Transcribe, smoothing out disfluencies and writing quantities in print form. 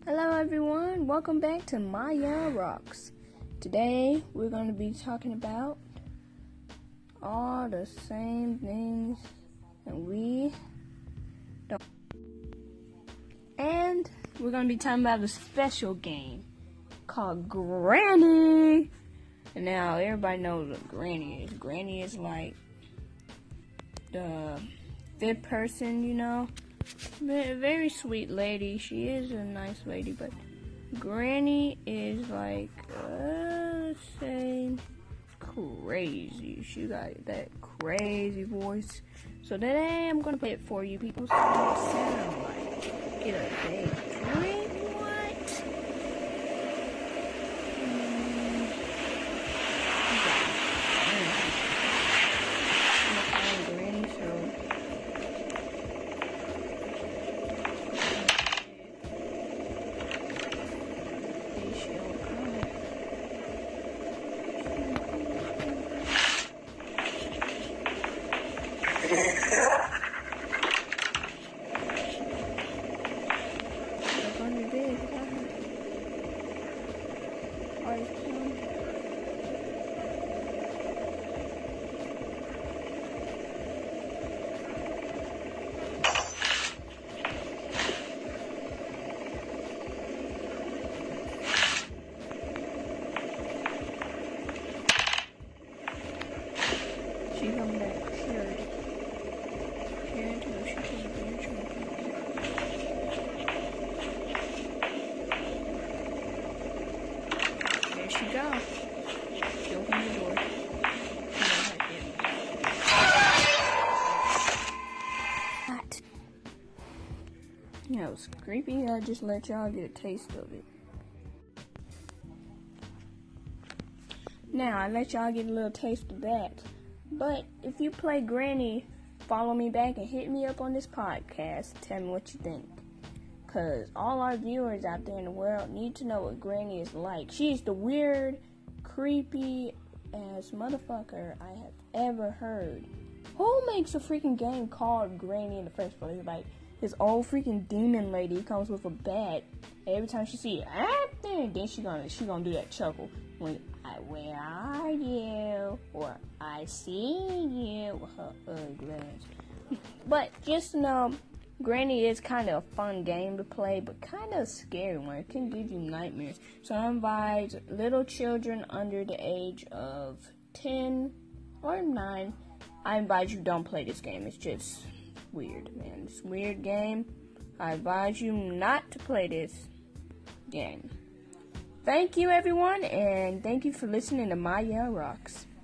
Hello everyone, welcome back to Maya Rocks. Today we're going to be talking about all the same things and we're going to be talking about a special game called Granny. And now everybody knows what Granny is. Granny is like the fifth person, very sweet lady. She is a nice lady, but Granny is like, let's say, crazy. She got that crazy voice. So today I'm gonna play it for you people. So it sound like get a big drink. What? Granny, so. She come back, sure. Until she can be There she goes. She opened the door. What? Yeah, it was creepy. I just let y'all get a taste of it. Now, I let y'all get a little taste of that. But if you play Granny, follow me back and hit me up on this podcast. Tell me what you think. Because all our viewers out there in the world need to know what Granny is like. She is the weird, creepy ass motherfucker I have ever heard. Who makes a freaking game called Granny in the first place? Like, this old freaking demon lady comes with a bat. Every time she see it, then she gonna do that chuckle. Where are you? Or I see you with her ugly ass. But just know, Granny is kind of a fun game to play, but kind of a scary one. It can give you nightmares. So I advise little children under the age of 10 or 9. I advise you don't play this game. It's just weird, man. It's a weird game. I advise you not to play this game. Thank you, everyone, and thank you for listening to Maya Rocks.